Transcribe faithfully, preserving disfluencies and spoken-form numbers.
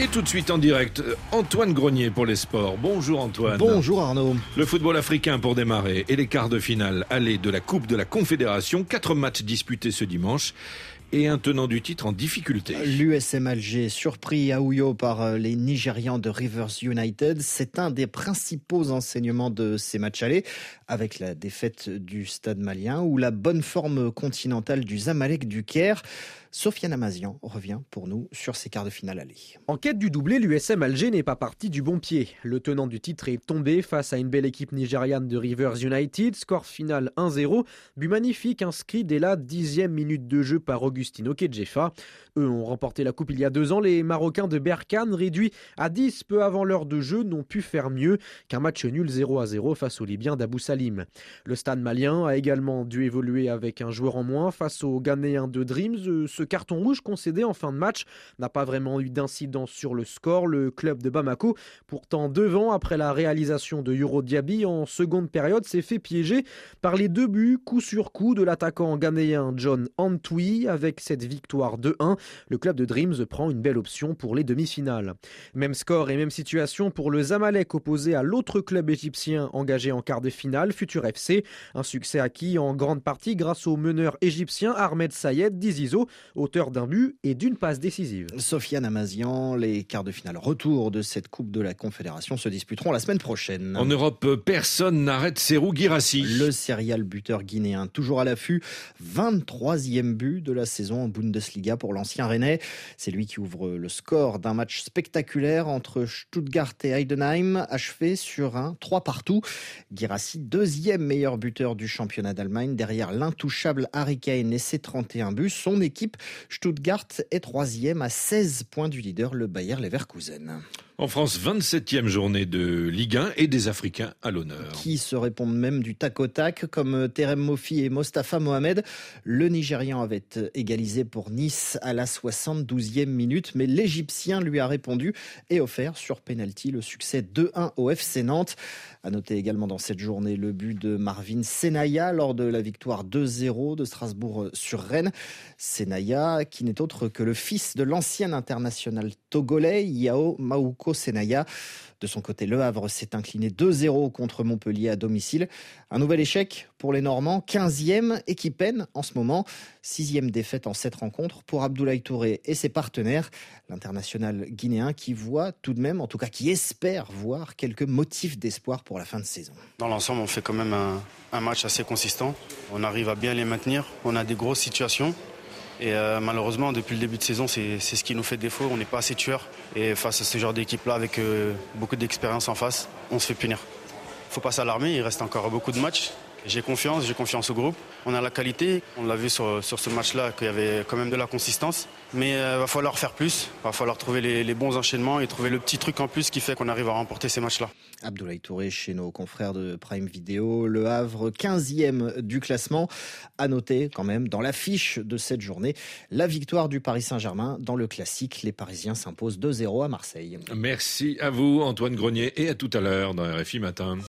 tout de suite en direct, Antoine Grenier pour les sports. Bonjour Antoine. Bonjour Arnaud. Le football africain pour démarrer et les quarts de finale aller de la Coupe de la Confédération. Quatre matchs disputés ce dimanche et un tenant du titre en difficulté. L'U S M Alger, surpris à Ouyo par les Nigérians de Rivers United, c'est un des principaux enseignements de ces matchs allés, avec la défaite du Stade malien ou la bonne forme continentale du Zamalek du Caire. Sofiane Amazian revient pour nous sur ces quarts de finale aller. En quête du doublé, l'U S M Alger n'est pas parti du bon pied. Le tenant du titre est tombé face à une belle équipe nigériane de Rivers United. Score final un zéro. But magnifique inscrit dès la dixième minute de jeu par Augustino Kedjefa. Eux ont remporté la coupe il y a deux ans. Les Marocains de Berkane, réduits à dix peu avant l'heure de jeu, n'ont pu faire mieux qu'un match nul zéro à zéro face aux Libyens d'Abou Salim. Le Stade malien a également dû évoluer avec un joueur en moins face aux Ghanéens de Dreams. Ce carton rouge concédé en fin de match n'a pas vraiment eu d'incidence sur le score. Le club de Bamako, pourtant devant après la réalisation de Yoro Diaby en seconde période, s'est fait piéger par les deux buts coup sur coup de l'attaquant ghanéen John Antwi. Avec cette victoire deux un, le club de Dreams prend une belle option pour les demi-finales. Même score et même situation pour le Zamalek opposé à l'autre club égyptien engagé en quart de finale, Futur F C. Un succès acquis en grande partie grâce au meneur égyptien Ahmed Sayed Dizizo, auteur d'un but et d'une passe décisive. Sofiane Amazian, les quarts de finale retour de cette Coupe de la Confédération se disputeront la semaine prochaine. En Europe, personne n'arrête Serhou Guirassy. Le serial buteur guinéen, toujours à l'affût, vingt-troisième but de la saison en Bundesliga pour l'ancien Rennais. C'est lui qui ouvre le score d'un match spectaculaire entre Stuttgart et Heidenheim, achevé sur un trois partout. Guirassy, deuxième meilleur buteur du championnat d'Allemagne, derrière l'intouchable Harry Kane et ses trente et un buts. Son équipe, Stuttgart, est troisième à seize points du leader, le Bayer Leverkusen. En France, vingt-septième journée de Ligue un et des Africains à l'honneur. Qui se répondent même du tac au tac, comme Terem Mofi et Mostafa Mohamed. Le Nigérian avait égalisé pour Nice à la soixante-douzième minute, mais l'Égyptien lui a répondu et offert sur pénalty le succès deux un au F C Nantes. À noter également dans cette journée le but de Marvin Senaya lors de la victoire deux zéro de Strasbourg sur Rennes. Senaya, qui n'est autre que le fils de l'ancien international togolais Yao Maouko Senaya. De son côté, Le Havre s'est incliné deux zéro contre Montpellier à domicile. Un nouvel échec pour les Normands, quinzième et qui peine en ce moment. Sixième défaite en sept rencontres pour Abdoulaye Touré et ses partenaires. L'international guinéen qui voit tout de même, en tout cas qui espère voir quelques motifs d'espoir pour la fin de saison. Dans l'ensemble, on fait quand même un, un match assez consistant. On arrive à bien les maintenir. On a des grosses situations. Et euh, malheureusement, depuis le début de saison, c'est, c'est ce qui nous fait défaut. On n'est pas assez tueur. Et face à ce genre d'équipe-là, avec euh, beaucoup d'expérience en face, on se fait punir. Il ne faut pas s'alarmer, il reste encore beaucoup de matchs. J'ai confiance, j'ai confiance au groupe. On a la qualité. On l'a vu sur, sur ce match-là qu'il y avait quand même de la consistance. Mais il euh, va falloir faire plus. Il va falloir trouver les, les bons enchaînements et trouver le petit truc en plus qui fait qu'on arrive à remporter ces matchs-là. Abdoulaye Touré chez nos confrères de Prime Video. Le Havre, quinzième du classement. À noter quand même dans l'affiche de cette journée, la victoire du Paris Saint-Germain dans le classique. Les Parisiens s'imposent deux zéro à Marseille. Merci à vous Antoine Grenier et à tout à l'heure dans R F I Matin.